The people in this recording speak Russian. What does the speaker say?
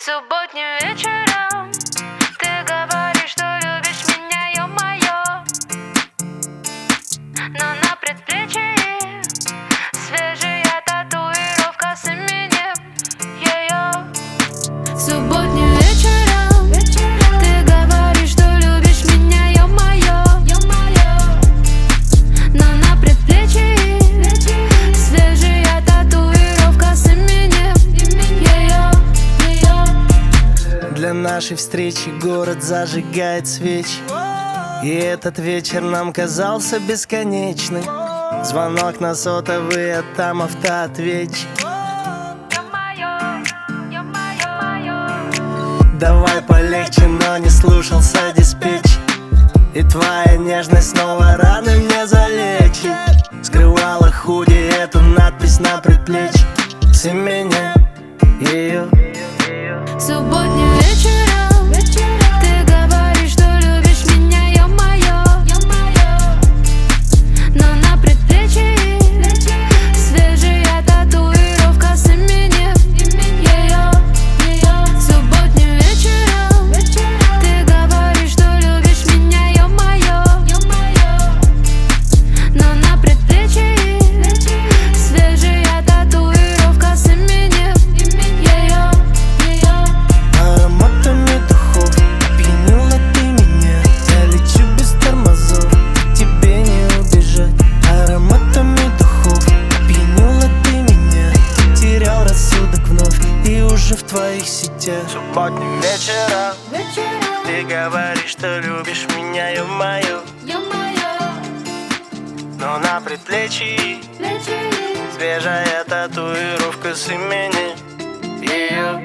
Субботним вечером ты говоришь, что любишь меня, ё-моё. Но на предплечье свежая татуировка с именем её. Субботним вечером ты говоришь, что любишь меня, ё-моё. Но на предплечье свежая татуировка с именем её. Для нашей встречи город зажигает свечи, и этот вечер нам казался бесконечным. Звонок на сотовый, а там автоответчик. Давай полегче, но не слушался диспетчер. И твоя нежность снова раны мне залечит. Скрывала худи эту надпись на предплечье с именем ее. Субботним вечером ты говоришь, что любишь меня, ё-моё. Но на предплечье свежая татуировка с именем её. Субботним вечером ты говоришь, что любишь меня, ё-моё. Но на предплечье свежая татуировка с именем её. Ароматами духов опьянила ты меня. Я лечу без тормозов, тебе не убежать. Ароматами духов опьянила ты меня. Потерял рассудок вновь и уже в твоих сетях. Субботним вечером ты говоришь, что любишь меня, ё-моё. Но на предплечье свежая татуировка с именем ее.